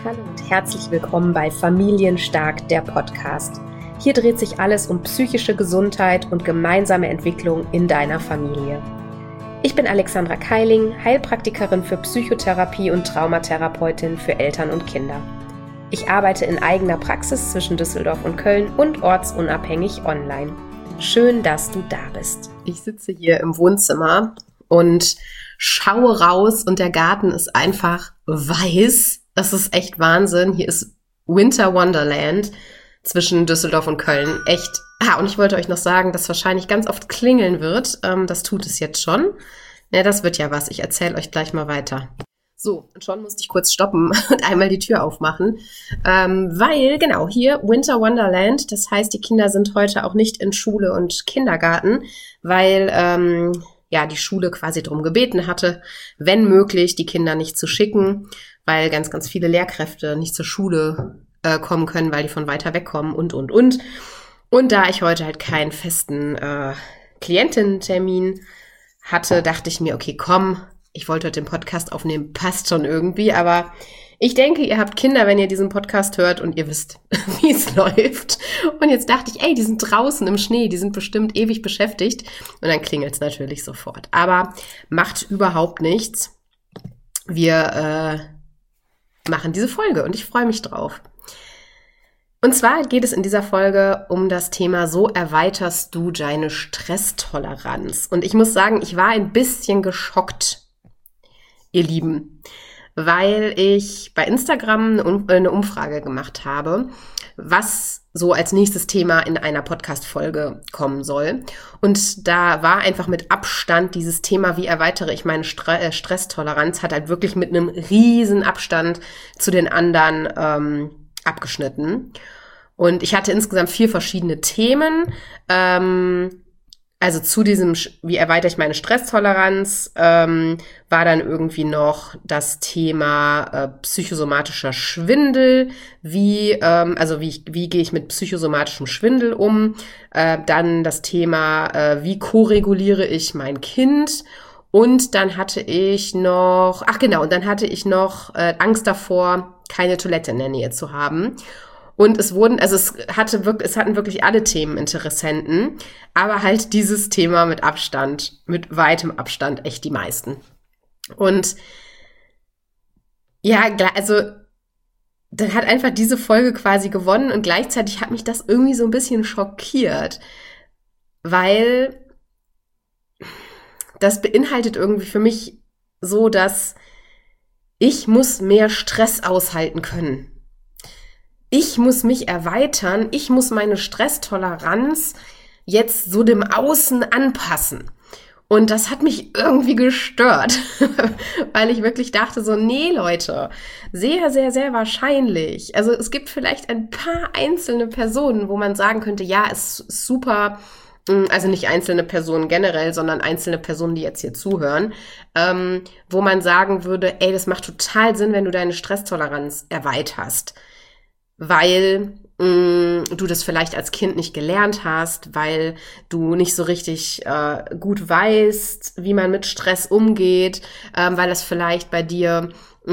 Hallo und herzlich willkommen bei Familienstark, der Podcast. Hier dreht sich alles um psychische Gesundheit und gemeinsame Entwicklung in deiner Familie. Ich bin Alexandra Keiling, Heilpraktikerin für Psychotherapie und Traumatherapeutin für Eltern und Kinder. Ich arbeite in eigener Praxis zwischen Düsseldorf und Köln und ortsunabhängig online. Schön, dass du da bist. Ich sitze hier im Wohnzimmer und schaue raus und der Garten ist einfach weiß. Das ist echt Wahnsinn. Hier ist Winter Wonderland zwischen Düsseldorf und Köln. Echt. Und ich wollte euch noch sagen, dass wahrscheinlich ganz oft klingeln wird. Das tut es jetzt schon. Ja, das wird ja was. Ich erzähle euch gleich mal weiter. So, und schon musste ich kurz stoppen und einmal die Tür aufmachen. Weil, genau, hier Winter Wonderland. Das heißt, die Kinder sind heute auch nicht in Schule und Kindergarten, weil die Schule quasi darum gebeten hatte, wenn möglich, die Kinder nicht zu schicken, weil ganz, ganz viele Lehrkräfte nicht zur Schule kommen können, weil die von weiter weg kommen und. Und da ich heute halt keinen festen Klientinnentermin hatte, dachte ich mir, okay, komm, ich wollte heute den Podcast aufnehmen, passt schon irgendwie, aber ich denke, ihr habt Kinder, wenn ihr diesen Podcast hört und ihr wisst, wie es läuft. Und jetzt dachte ich, die sind draußen im Schnee, die sind bestimmt ewig beschäftigt. Und dann klingelt es natürlich sofort. Aber macht überhaupt nichts. Wir machen diese Folge und ich freue mich drauf. Und zwar geht es in dieser Folge um das Thema, so erweiterst du deine Stresstoleranz. Und ich muss sagen, ich war ein bisschen geschockt, ihr Lieben, weil ich bei Instagram eine Umfrage gemacht habe, was so als nächstes Thema in einer Podcast-Folge kommen soll. Und da war einfach mit Abstand dieses Thema, wie erweitere ich meine Stresstoleranz, hat halt wirklich mit einem riesen Abstand zu den anderen abgeschnitten. Und ich hatte insgesamt 4 verschiedene Themen. Also zu diesem, wie erweitere ich meine Stresstoleranz, war dann irgendwie noch das Thema psychosomatischer Schwindel, wie gehe ich mit psychosomatischem Schwindel um, dann das Thema, wie koreguliere ich mein Kind, und dann hatte ich noch, Angst davor, keine Toilette in der Nähe zu haben. Und es hatten wirklich alle Themen Interessenten, aber halt dieses Thema mit weitem Abstand echt die meisten. Und ja, also dann hat einfach diese Folge quasi gewonnen und gleichzeitig hat mich das irgendwie so ein bisschen schockiert, weil das beinhaltet irgendwie für mich so, dass ich muss mehr Stress aushalten können. Ich muss mich erweitern, ich muss meine Stresstoleranz jetzt so dem Außen anpassen. Und das hat mich irgendwie gestört, weil ich wirklich dachte so, nee Leute, sehr, sehr, sehr wahrscheinlich. Also es gibt vielleicht ein paar einzelne Personen, wo man sagen könnte, ja, es ist super, also nicht einzelne Personen generell, sondern einzelne Personen, die jetzt hier zuhören, wo man sagen würde, das macht total Sinn, wenn du deine Stresstoleranz erweiterst. Weil du das vielleicht als Kind nicht gelernt hast, weil du nicht so richtig gut weißt, wie man mit Stress umgeht, weil das vielleicht bei dir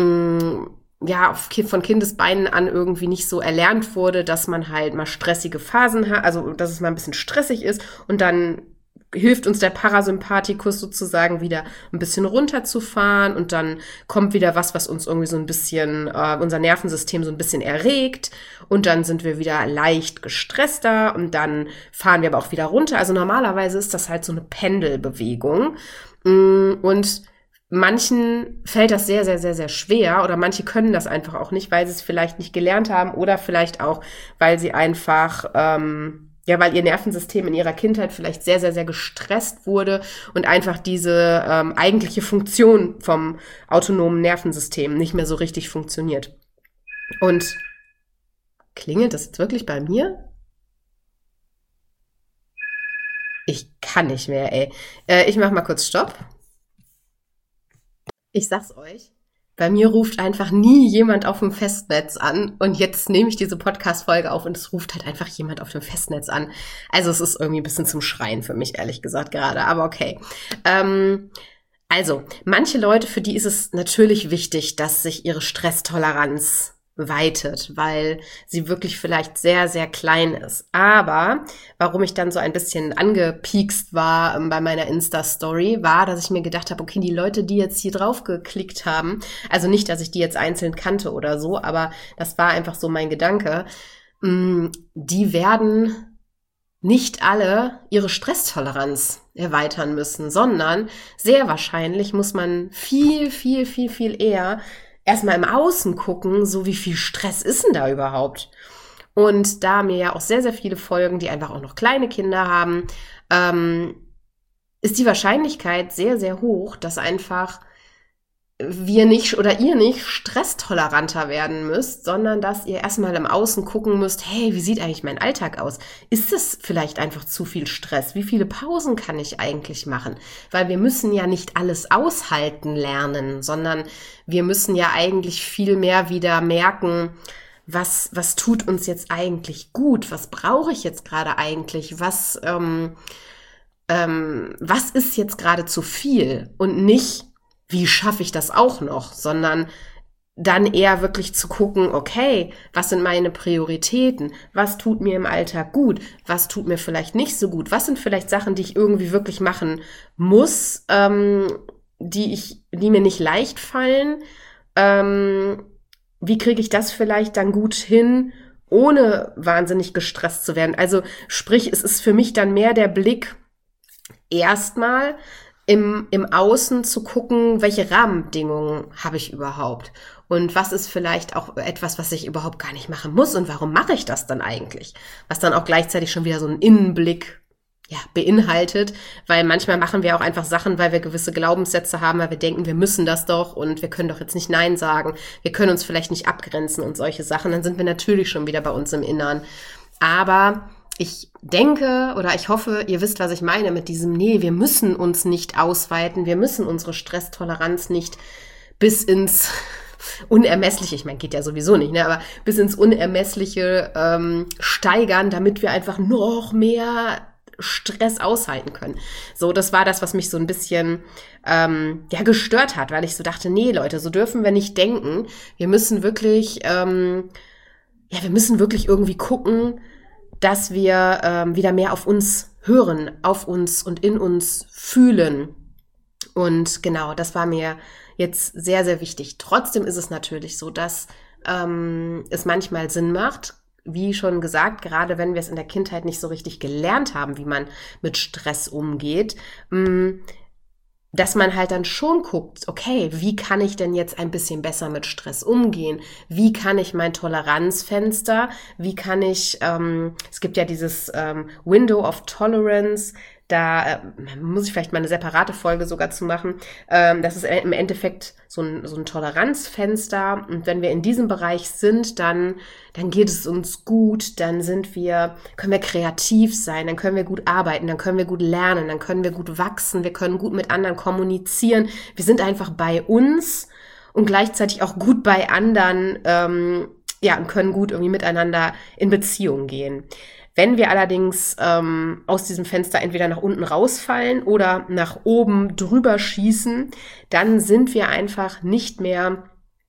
von Kindesbeinen an irgendwie nicht so erlernt wurde, dass man halt mal stressige Phasen hat, also dass es mal ein bisschen stressig ist, und dann hilft uns der Parasympathikus sozusagen wieder ein bisschen runterzufahren, und dann kommt wieder was uns irgendwie so ein bisschen, unser Nervensystem so ein bisschen erregt, und dann sind wir wieder leicht gestresster und dann fahren wir aber auch wieder runter. Also normalerweise ist das halt so eine Pendelbewegung, und manchen fällt das sehr, sehr, sehr, sehr schwer, oder manche können das einfach auch nicht, weil sie es vielleicht nicht gelernt haben oder vielleicht auch, weil sie einfach weil ihr Nervensystem in ihrer Kindheit vielleicht sehr, sehr, sehr gestresst wurde und einfach diese eigentliche Funktion vom autonomen Nervensystem nicht mehr so richtig funktioniert. Und klingelt das jetzt wirklich bei mir? Ich kann nicht mehr, ich mach mal kurz Stopp. Ich sag's euch. Bei mir ruft einfach nie jemand auf dem Festnetz an, und jetzt nehme ich diese Podcast-Folge auf und es ruft halt einfach jemand auf dem Festnetz an. Also es ist irgendwie ein bisschen zum Schreien für mich, ehrlich gesagt, gerade, aber okay. Also, manche Leute, für die ist es natürlich wichtig, dass sich ihre Stresstoleranz ausweitet, weil sie wirklich vielleicht sehr, sehr klein ist. Aber warum ich dann so ein bisschen angepiekst war bei meiner Insta-Story, war, dass ich mir gedacht habe, okay, die Leute, die jetzt hier drauf geklickt haben, also nicht, dass ich die jetzt einzeln kannte oder so, aber das war einfach so mein Gedanke, die werden nicht alle ihre Stresstoleranz erweitern müssen, sondern sehr wahrscheinlich muss man viel, viel, viel, viel eher erstmal im Außen gucken, so wie viel Stress ist denn da überhaupt? Und da mir ja auch sehr, sehr viele folgen, die einfach auch noch kleine Kinder haben, ist die Wahrscheinlichkeit sehr, sehr hoch, dass einfach wir nicht oder ihr nicht stresstoleranter werden müsst, sondern dass ihr erstmal im Außen gucken müsst, hey, wie sieht eigentlich mein Alltag aus? Ist es vielleicht einfach zu viel Stress? Wie viele Pausen kann ich eigentlich machen? Weil wir müssen ja nicht alles aushalten lernen, sondern wir müssen ja eigentlich viel mehr wieder merken, was tut uns jetzt eigentlich gut? Was brauche ich jetzt gerade eigentlich? Was ist jetzt gerade zu viel? Und nicht, wie schaffe ich das auch noch, sondern dann eher wirklich zu gucken, okay, was sind meine Prioritäten? Was tut mir im Alltag gut? Was tut mir vielleicht nicht so gut? Was sind vielleicht Sachen, die ich irgendwie wirklich machen muss, die mir nicht leicht fallen? Wie kriege ich das vielleicht dann gut hin, ohne wahnsinnig gestresst zu werden? Also sprich, es ist für mich dann mehr der Blick, erstmal im Außen zu gucken, welche Rahmenbedingungen habe ich überhaupt und was ist vielleicht auch etwas, was ich überhaupt gar nicht machen muss und warum mache ich das dann eigentlich? Was dann auch gleichzeitig schon wieder so einen Innenblick beinhaltet, weil manchmal machen wir auch einfach Sachen, weil wir gewisse Glaubenssätze haben, weil wir denken, wir müssen das doch und wir können doch jetzt nicht Nein sagen, wir können uns vielleicht nicht abgrenzen und solche Sachen, dann sind wir natürlich schon wieder bei uns im Inneren. Aber ich denke oder ich hoffe, ihr wisst, was ich meine mit diesem, nee, wir müssen uns nicht ausweiten, wir müssen unsere Stresstoleranz nicht bis ins Unermessliche, ich meine, geht ja sowieso nicht, ne, aber bis ins Unermessliche steigern, damit wir einfach noch mehr Stress aushalten können. So, das war das, was mich so ein bisschen gestört hat, weil ich so dachte, nee, Leute, so dürfen wir nicht denken. Wir müssen wirklich, wir müssen wirklich irgendwie gucken, dass wir wieder mehr auf uns hören, auf uns und in uns fühlen. Und genau, das war mir jetzt sehr, sehr wichtig. Trotzdem ist es natürlich so, dass es manchmal Sinn macht, wie schon gesagt, gerade wenn wir es in der Kindheit nicht so richtig gelernt haben, wie man mit Stress umgeht, dass man halt dann schon guckt, okay, wie kann ich denn jetzt ein bisschen besser mit Stress umgehen? Wie kann ich mein Toleranzfenster, wie kann ich, es gibt ja dieses Window of Tolerance, da muss ich vielleicht mal eine separate Folge sogar zu machen. Das ist im Endeffekt so ein Toleranzfenster. Und wenn wir in diesem Bereich sind, dann geht es uns gut, dann können wir kreativ sein, dann können wir gut arbeiten, dann können wir gut lernen, dann können wir gut wachsen, wir können gut mit anderen kommunizieren. Wir sind einfach bei uns und gleichzeitig auch gut bei anderen, und können gut irgendwie miteinander in Beziehung gehen. Wenn wir allerdings aus diesem Fenster entweder nach unten rausfallen oder nach oben drüber schießen, dann sind wir einfach nicht mehr,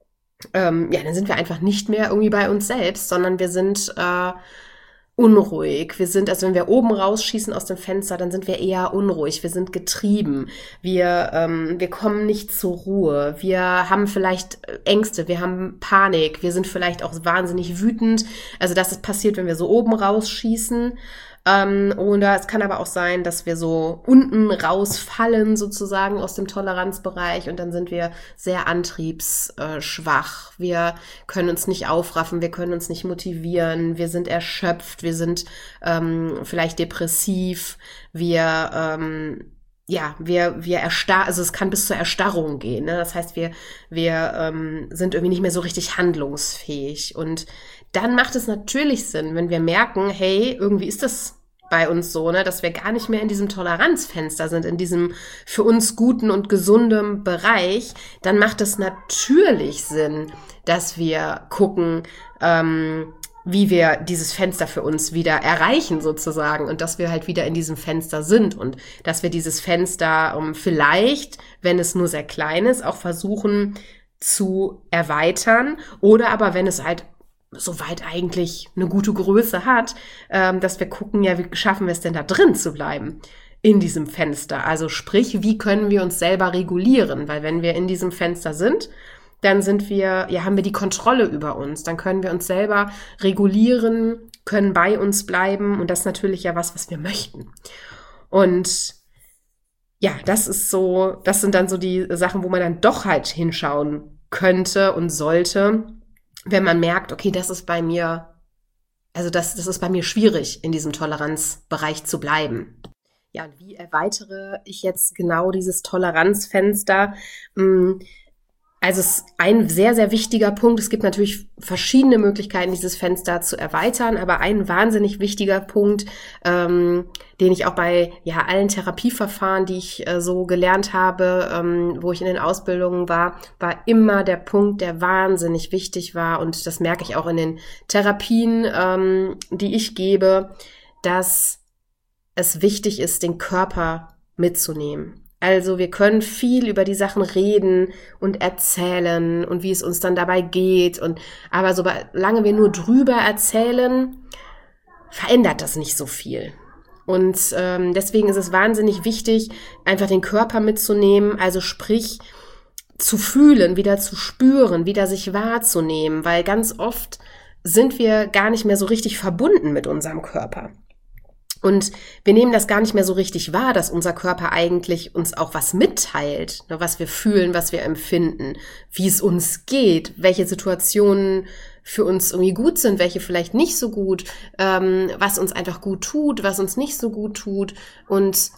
irgendwie bei uns selbst, sondern wir sind unruhig. Also wenn wir oben rausschießen aus dem Fenster, dann sind wir eher unruhig. Wir sind getrieben. Wir kommen nicht zur Ruhe. Wir haben vielleicht Ängste. Wir haben Panik. Wir sind vielleicht auch wahnsinnig wütend. Also das ist passiert, wenn wir so oben rausschießen. Oder es kann aber auch sein, dass wir so unten rausfallen sozusagen aus dem Toleranzbereich und dann sind wir sehr antriebsschwach. Wir können uns nicht aufraffen, wir können uns nicht motivieren, wir sind erschöpft, wir sind vielleicht depressiv, wir erstarren, also es kann bis zur Erstarrung gehen, ne? Das heißt, wir sind irgendwie nicht mehr so richtig handlungsfähig und dann macht es natürlich Sinn, wenn wir merken, hey, irgendwie ist das bei uns so, ne, dass wir gar nicht mehr in diesem Toleranzfenster sind, in diesem für uns guten und gesunden Bereich, dann macht es natürlich Sinn, dass wir gucken, wie wir dieses Fenster für uns wieder erreichen sozusagen und dass wir halt wieder in diesem Fenster sind und dass wir dieses Fenster vielleicht, wenn es nur sehr klein ist, auch versuchen, zu erweitern oder aber wenn es halt soweit eigentlich eine gute Größe hat, dass wir gucken, ja, wie schaffen wir es denn da drin zu bleiben in diesem Fenster? Also sprich, wie können wir uns selber regulieren? Weil wenn wir in diesem Fenster sind, dann haben wir die Kontrolle über uns. Dann können wir uns selber regulieren, können bei uns bleiben und das ist natürlich ja was wir möchten. Und ja, das sind dann so die Sachen, wo man dann doch halt hinschauen könnte und sollte, wenn man merkt, okay, das ist bei mir schwierig, in diesem Toleranzbereich zu bleiben. Ja, und wie erweitere ich jetzt genau dieses Toleranzfenster? Also es ist ein sehr, sehr wichtiger Punkt. Es gibt natürlich verschiedene Möglichkeiten, dieses Fenster zu erweitern, aber ein wahnsinnig wichtiger Punkt, den ich auch bei allen Therapieverfahren, die ich so gelernt habe, wo ich in den Ausbildungen war immer der Punkt, der wahnsinnig wichtig war. Und das merke ich auch in den Therapien, die ich gebe, dass es wichtig ist, den Körper mitzunehmen. Also wir können viel über die Sachen reden und erzählen und wie es uns dann dabei geht. Aber solange wir nur drüber erzählen, verändert das nicht so viel. Und deswegen ist es wahnsinnig wichtig, einfach den Körper mitzunehmen, also sprich zu fühlen, wieder zu spüren, wieder sich wahrzunehmen, weil ganz oft sind wir gar nicht mehr so richtig verbunden mit unserem Körper. Und wir nehmen das gar nicht mehr so richtig wahr, dass unser Körper eigentlich uns auch was mitteilt, was wir fühlen, was wir empfinden, wie es uns geht, welche Situationen für uns irgendwie gut sind, welche vielleicht nicht so gut, was uns einfach gut tut, was uns nicht so gut tut. Und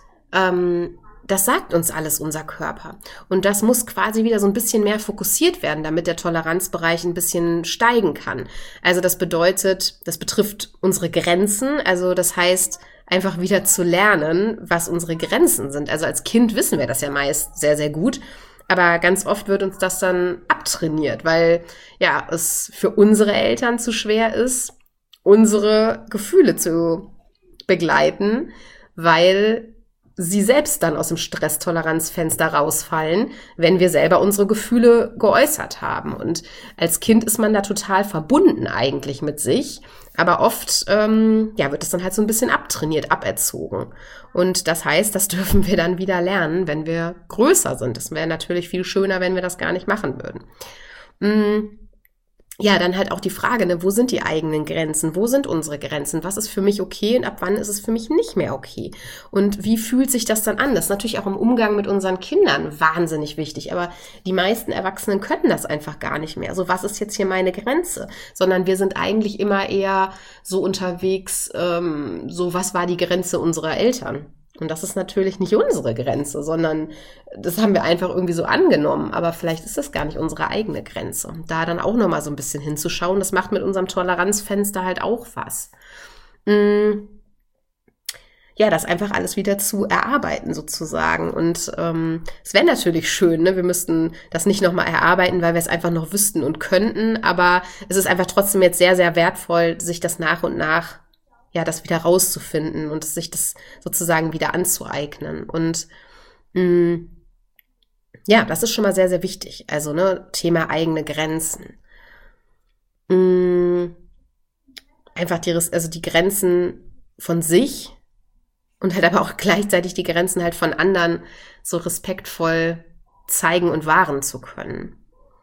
das sagt uns alles unser Körper. Und das muss quasi wieder so ein bisschen mehr fokussiert werden, damit der Toleranzbereich ein bisschen steigen kann. Also das betrifft unsere Grenzen. Also das heißt, einfach wieder zu lernen, was unsere Grenzen sind. Also als Kind wissen wir das ja meist sehr, sehr gut. Aber ganz oft wird uns das dann abtrainiert, weil es für unsere Eltern zu schwer ist, unsere Gefühle zu begleiten, weil sie selbst dann aus dem Stresstoleranzfenster rausfallen, wenn wir selber unsere Gefühle geäußert haben. Und als Kind ist man da total verbunden eigentlich mit sich, aber oft wird es dann halt so ein bisschen abtrainiert, aberzogen. Und das heißt, das dürfen wir dann wieder lernen, wenn wir größer sind. Das wäre natürlich viel schöner, wenn wir das gar nicht machen würden. Ja, dann halt auch die Frage, wo sind die eigenen Grenzen? Wo sind unsere Grenzen? Was ist für mich okay und ab wann ist es für mich nicht mehr okay? Und wie fühlt sich das dann an? Das ist natürlich auch im Umgang mit unseren Kindern wahnsinnig wichtig, aber die meisten Erwachsenen können das einfach gar nicht mehr. So, was ist jetzt hier meine Grenze? Sondern wir sind eigentlich immer eher so unterwegs, was war die Grenze unserer Eltern? Und das ist natürlich nicht unsere Grenze, sondern das haben wir einfach irgendwie so angenommen. Aber vielleicht ist das gar nicht unsere eigene Grenze. Da dann auch nochmal so ein bisschen hinzuschauen, das macht mit unserem Toleranzfenster halt auch was. Das einfach alles wieder zu erarbeiten sozusagen. Und es wäre natürlich schön, wir müssten das nicht nochmal erarbeiten, weil wir es einfach noch wüssten und könnten. Aber es ist einfach trotzdem jetzt sehr, sehr wertvoll, sich das nach und nach das wieder rauszufinden und sich das sozusagen wieder anzueignen. Und das ist schon mal sehr, sehr wichtig. Also, Thema eigene Grenzen. Einfach die Grenzen von sich und halt aber auch gleichzeitig die Grenzen halt von anderen so respektvoll zeigen und wahren zu können.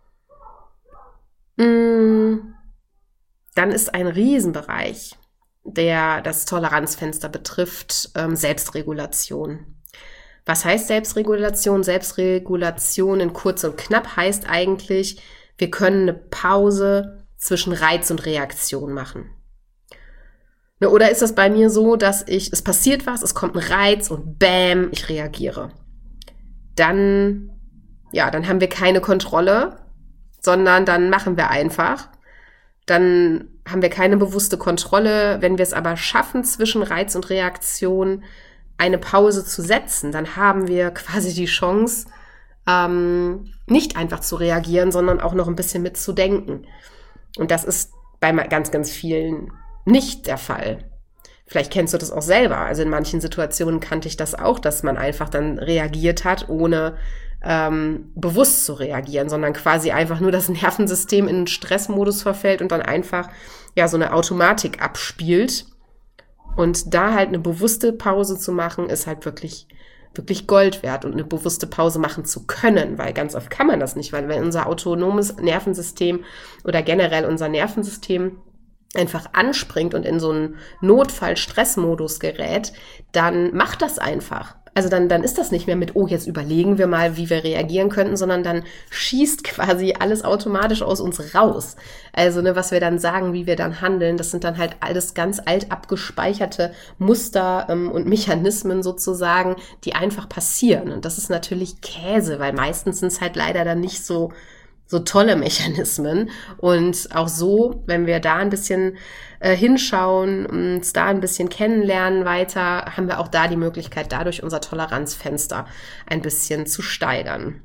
Dann ist ein Riesenbereich, der das Toleranzfenster betrifft, Selbstregulation. Was heißt Selbstregulation? Selbstregulation in kurz und knapp heißt eigentlich, wir können eine Pause zwischen Reiz und Reaktion machen. Oder ist das bei mir so, dass es passiert was, es kommt ein Reiz und bam, ich reagiere. Dann haben wir keine Kontrolle, sondern dann machen wir einfach. Dann haben wir keine bewusste Kontrolle. Wenn wir es aber schaffen, zwischen Reiz und Reaktion eine Pause zu setzen, dann haben wir quasi die Chance, nicht einfach zu reagieren, sondern auch noch ein bisschen mitzudenken. Und das ist bei ganz, ganz vielen nicht der Fall. Vielleicht kennst du das auch selber. Also in manchen Situationen kannte ich das auch, dass man einfach dann reagiert hat, ohne bewusst zu reagieren, sondern quasi einfach nur das Nervensystem in einen Stressmodus verfällt und dann einfach ja so eine Automatik abspielt. Und da halt eine bewusste Pause zu machen, ist halt wirklich Gold wert und eine bewusste Pause machen zu können, weil ganz oft kann man das nicht, weil wenn unser autonomes Nervensystem oder generell unser Nervensystem einfach anspringt und in so einen Notfall-Stressmodus gerät, dann macht das einfach. Also dann ist das nicht mehr mit, oh, jetzt überlegen wir mal, wie wir reagieren könnten, sondern dann schießt quasi alles automatisch aus uns raus. Also was wir dann sagen, wie wir dann handeln, das sind dann halt alles ganz alt abgespeicherte Muster und Mechanismen sozusagen, die einfach passieren. Und das ist natürlich Käse, weil meistens sind es halt leider dann nicht so tolle Mechanismen. Und auch so, wenn wir da ein bisschen hinschauen, uns da ein bisschen kennenlernen weiter, haben wir auch da die Möglichkeit, dadurch unser Toleranzfenster ein bisschen zu steigern.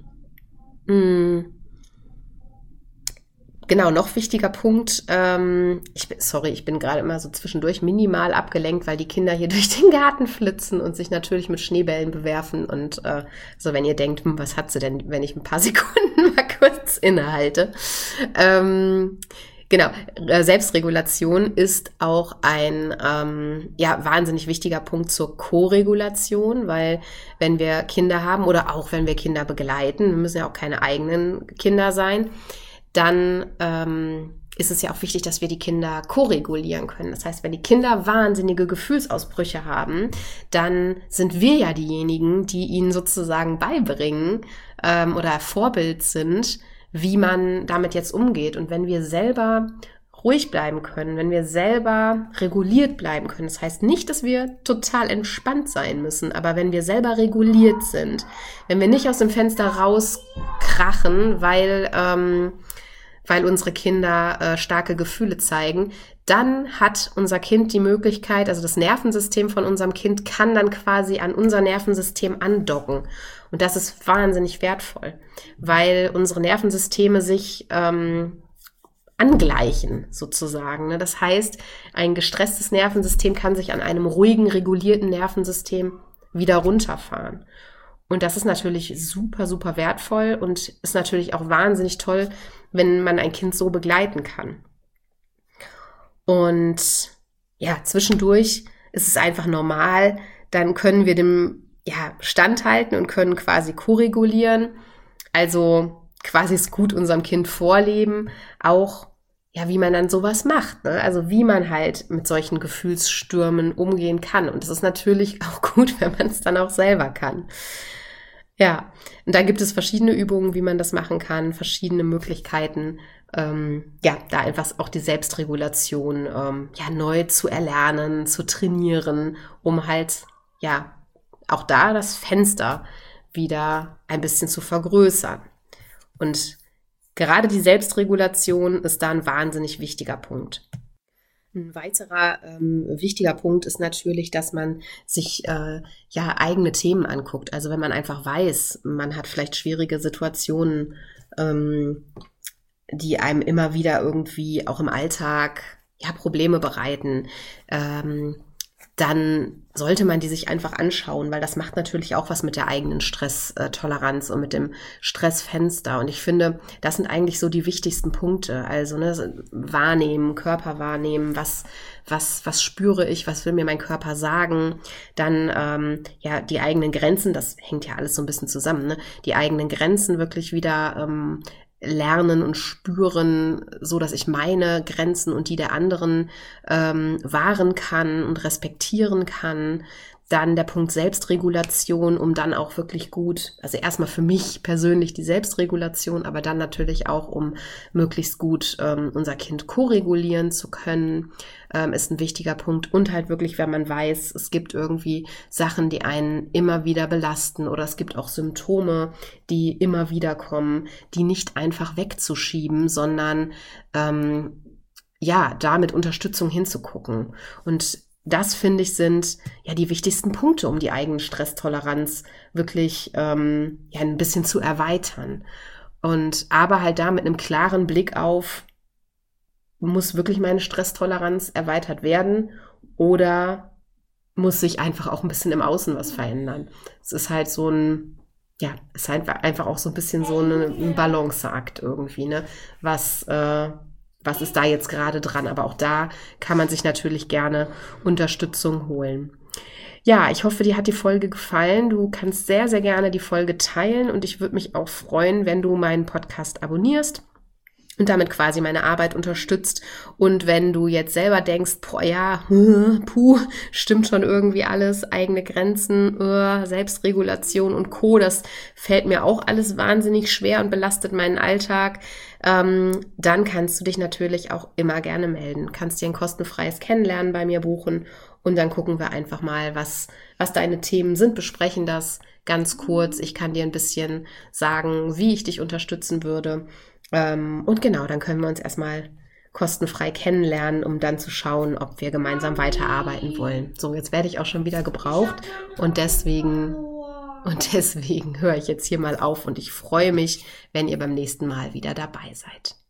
Genau, noch wichtiger Punkt, ich bin gerade immer so zwischendurch minimal abgelenkt, weil die Kinder hier durch den Garten flitzen und sich natürlich mit Schneebällen bewerfen und so, wenn ihr denkt, was hat sie denn, wenn ich ein paar Sekunden mal kurz innehalte. Genau, Selbstregulation ist auch ein wahnsinnig wichtiger Punkt zur Koregulation, weil wenn wir Kinder haben oder auch wenn wir Kinder begleiten, wir müssen ja auch keine eigenen Kinder sein, dann ist es ja auch wichtig, dass wir die Kinder koregulieren können. Das heißt, wenn die Kinder wahnsinnige Gefühlsausbrüche haben, dann sind wir ja diejenigen, die ihnen sozusagen beibringen oder Vorbild sind, wie man damit jetzt umgeht. Und wenn wir selber ruhig bleiben können, wenn wir selber reguliert bleiben können, das heißt nicht, dass wir total entspannt sein müssen, aber wenn wir selber reguliert sind, wenn wir nicht aus dem Fenster rauskrachen, weil unsere Kinder starke Gefühle zeigen, dann hat unser Kind die Möglichkeit, also das Nervensystem von unserem Kind kann dann quasi an unser Nervensystem andocken. Und das ist wahnsinnig wertvoll, weil unsere Nervensysteme sich angleichen sozusagen. Das heißt, ein gestresstes Nervensystem kann sich an einem ruhigen, regulierten Nervensystem wieder runterfahren. Und das ist natürlich super, super wertvoll und ist natürlich auch wahnsinnig toll, wenn man ein Kind so begleiten kann. Und ja, zwischendurch ist es einfach normal, dann können wir dem standhalten und können quasi koregulieren, also quasi es gut unserem Kind vorleben, auch wie man dann sowas macht, ne? Also wie man halt mit solchen Gefühlsstürmen umgehen kann. Und es ist natürlich auch gut, wenn man es dann auch selber kann. Ja, und da gibt es verschiedene Übungen, wie man das machen kann, verschiedene Möglichkeiten, da einfach auch die Selbstregulation neu zu erlernen, zu trainieren, um halt auch da das Fenster wieder ein bisschen zu vergrößern. Und gerade die Selbstregulation ist da ein wahnsinnig wichtiger Punkt. Ein weiterer wichtiger Punkt ist natürlich, dass man sich eigene Themen anguckt. Also wenn man einfach weiß, man hat vielleicht schwierige Situationen, die einem immer wieder irgendwie auch im Alltag Probleme bereiten, dann sollte man die sich einfach anschauen, weil das macht natürlich auch was mit der eigenen Stresstoleranz und mit dem Stressfenster. Und ich finde, das sind eigentlich so die wichtigsten Punkte. Also wahrnehmen, Körper wahrnehmen, was spüre ich, was will mir mein Körper sagen. Dann die eigenen Grenzen, das hängt ja alles so ein bisschen zusammen, ne? Die eigenen Grenzen wirklich wieder lernen und spüren, so dass ich meine Grenzen und die der anderen wahren kann und respektieren kann. Dann der Punkt Selbstregulation, um dann auch wirklich gut, also erstmal für mich persönlich die Selbstregulation, aber dann natürlich auch, um möglichst gut unser Kind koregulieren zu können, ist ein wichtiger Punkt. Und halt wirklich, wenn man weiß, es gibt irgendwie Sachen, die einen immer wieder belasten oder es gibt auch Symptome, die immer wieder kommen, die nicht einfach wegzuschieben, sondern da mit Unterstützung hinzugucken. Und das, finde ich, sind die wichtigsten Punkte, um die eigene Stresstoleranz wirklich ein bisschen zu erweitern. Und aber halt da mit einem klaren Blick auf, muss wirklich meine Stresstoleranz erweitert werden oder muss sich einfach auch ein bisschen im Außen was verändern? Es ist halt so ein ist einfach auch so ein bisschen so ein Balanceakt irgendwie, ne? Was ist da jetzt gerade dran? Aber auch da kann man sich natürlich gerne Unterstützung holen. Ja, ich hoffe, dir hat die Folge gefallen. Du kannst sehr, sehr gerne die Folge teilen und ich würde mich auch freuen, wenn du meinen Podcast abonnierst und damit quasi meine Arbeit unterstützt. Und wenn du jetzt selber denkst, stimmt schon irgendwie alles, eigene Grenzen, Selbstregulation und Co., das fällt mir auch alles wahnsinnig schwer und belastet meinen Alltag, dann kannst du dich natürlich auch immer gerne melden. Kannst dir ein kostenfreies Kennenlernen bei mir buchen und dann gucken wir einfach mal, was deine Themen sind, besprechen das ganz kurz. Ich kann dir ein bisschen sagen, wie ich dich unterstützen würde. Und genau, dann können wir uns erstmal kostenfrei kennenlernen, um dann zu schauen, ob wir gemeinsam weiterarbeiten wollen. So, jetzt werde ich auch schon wieder gebraucht und deswegen höre ich jetzt hier mal auf und ich freue mich, wenn ihr beim nächsten Mal wieder dabei seid.